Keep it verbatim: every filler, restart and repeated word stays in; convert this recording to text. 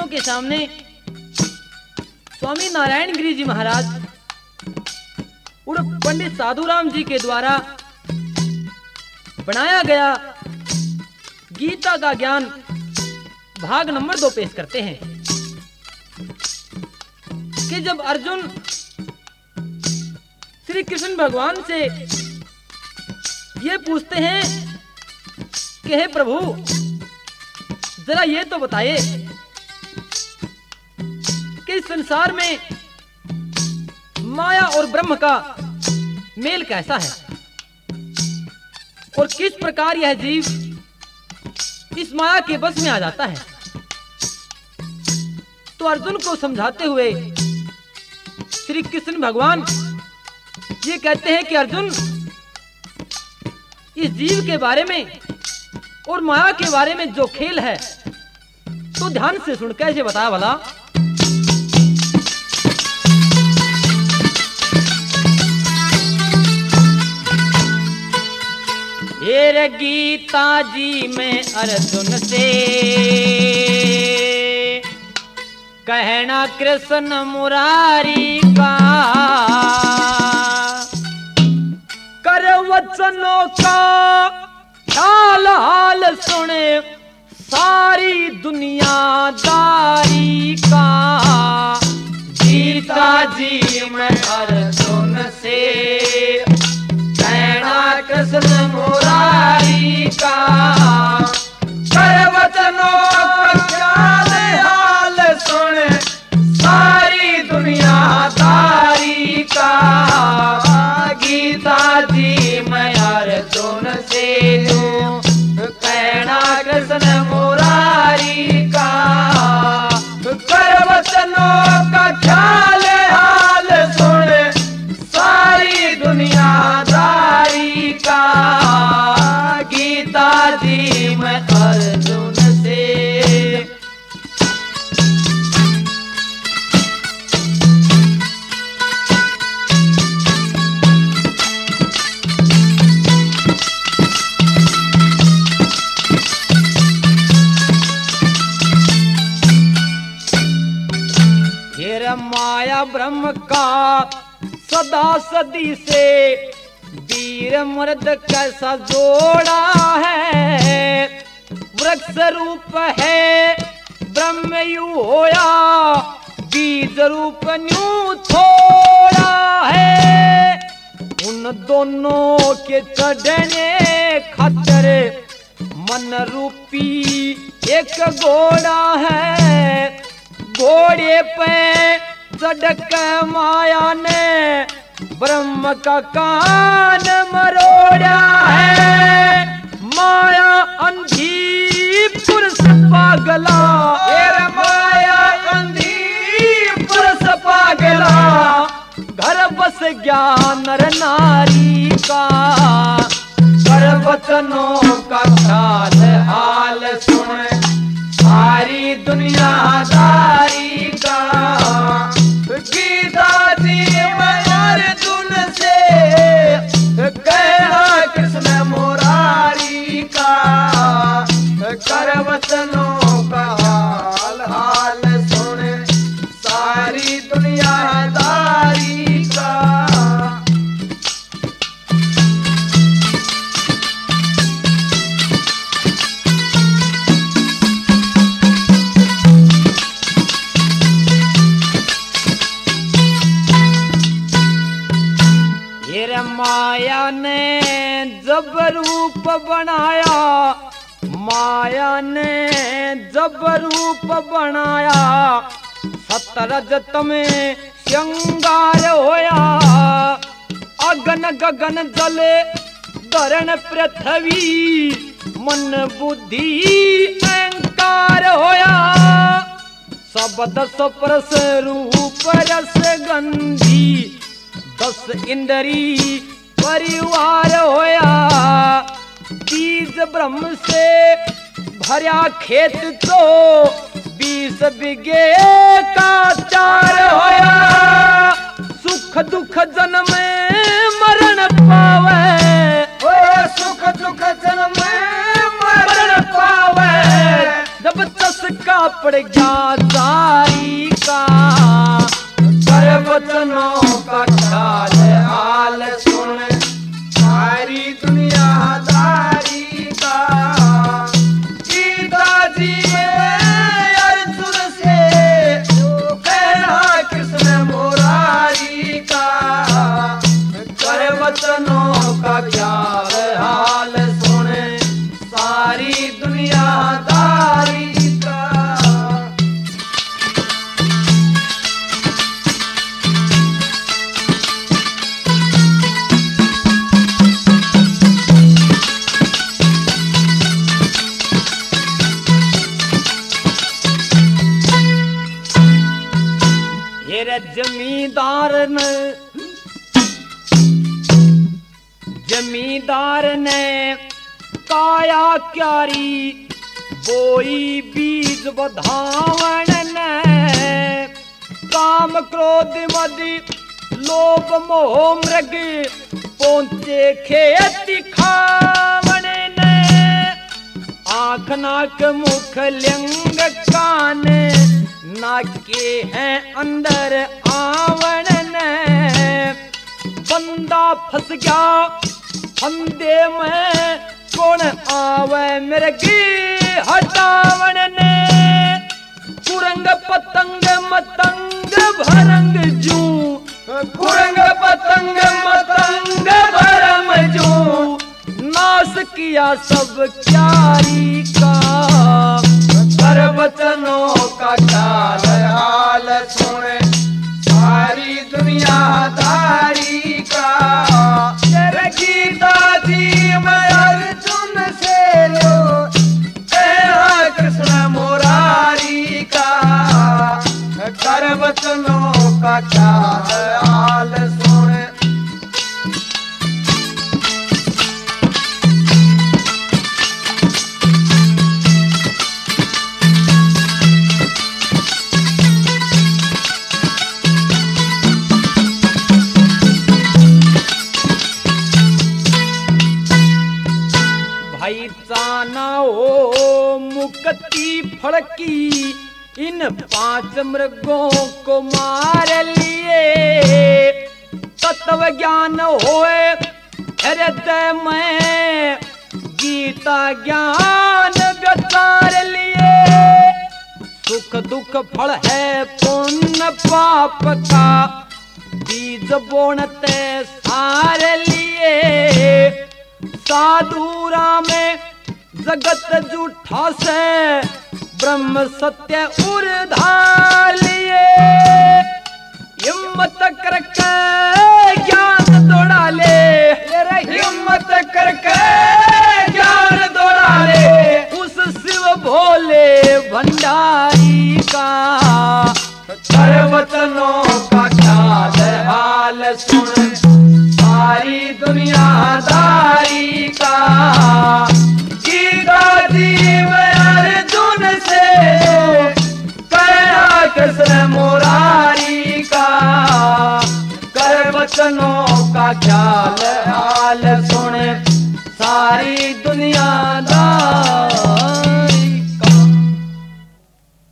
भक्तों के सामने स्वामी नारायण गिरी जी महाराज उर्फ पंडित साधुराम जी के द्वारा बनाया गया गीता का ज्ञान भाग नंबर दो पेश करते हैं कि जब अर्जुन श्री कृष्ण भगवान से ये पूछते हैं कि हे प्रभु जरा ये तो बताइए कि इस संसार में माया और ब्रह्म का मेल कैसा है और किस प्रकार यह जीव इस माया के बस में आ जाता है। तो अर्जुन को समझाते हुए श्री कृष्ण भगवान ये कहते हैं कि अर्जुन इस जीव के बारे में और माया के बारे में जो खेल है तो ध्यान से सुन कैसे बताया भला। ये गीता जी में अर्जुन से कहना कृष्ण मुरारी का कर वचनों का हाल हाल सुने सारी दुनियादारी का। गीता जी में अर्जुन से कहना कृष्ण मुरारी का कर वचनों का हाल सुने सारी दुनियादारी का। गीता जी में अर्जुन से कहना कृष्ण मुरारी का कर वचनों का ख्याल हाल सुन सारी दुनियादारी का। गीता जी में अर्जुन से माया ब्रह्म का सदा सदी से वीर मर्द कैसा जोड़ा है। वृक्ष रूप है ब्रह्म यू होया बीज रूप न्यू थोड़ा है। उन दोनों के चढ़ने खातिर मन रूपी एक घोड़ा है। घोड़े पे चढ़क माया ने ब्रह्म का कान मरोड़ा है। माया अंधी पुरुष पागला माया अंधी पुरुष पागला घर बस ज्ञान नर नारी का। कर वचनों का ख्याल हाल सुन सारी दुनियादारी का। गीता जी में अर्जुन से कहना कृष्ण मुरारी का कर वचनों का हाल हाल सुन सारी दुनियादारी का। माया ने जब रूप बनाया माया ने जब रूप बनाया सतरजत में श्रृंगार होया। अगन गगन जले धरण पृथ्वी मन बुद्धि अहंकार होया। शब्द स्पर्श रूप रस गंधी दस इंद्री परिवार होया। बीज ब्रह्म से भरा खेत तो बीस बिगे का चार होया। सुख दुख जन्म मरण पावे सुख दुख जन्म मरण पावे। जब चस्का पड़ गया जारी का। कर वचनों का ख्याल हाल सुन सारी दुनियादारी का। गीता जी में अर्जुन से कहना कृष्ण मुरारी का। कर वचनों का ख्याल हाल सुन सारी दुनियादारी का। ये रे जमींदार ने जमींदार ने काया क्यारी बोई बीज बधावन ने। काम क्रोध मदि लोभ मोह मृग पहुंचे खेती खावन ने। आँख नाक मुख लिंग कान नाके हैं अंदर आवण ने। बंदा फंस गया फंदे में कौन आवे मृगी हटावन ने। कुरंग पतंग मतंग भरंग जू कुरंग पतंग मतंग भरम जू। नाश किया सब क्यारी का। कर वचनों का ख्याल हाल सुन सारी दुनियादारी का। गीता जी में अर्जुन से लो कहना कृष्ण मुरारी का। कर वचनों का ख्याल हाल सुन। भाई चाना हो मुक्ति फड़की इन पांच मृगों को मार लिए। तत्व ज्ञान होए हृदय में गीता ज्ञान विचार लिए। सुख दुख फल है पुण्य पाप का बीज बोनते सार लिए। साधुरा में जगत जूठा से ब्रह्म सत्य उर्धार लिए। हिम्मत करके ज्ञान दौड़ा ले हिम्मत करके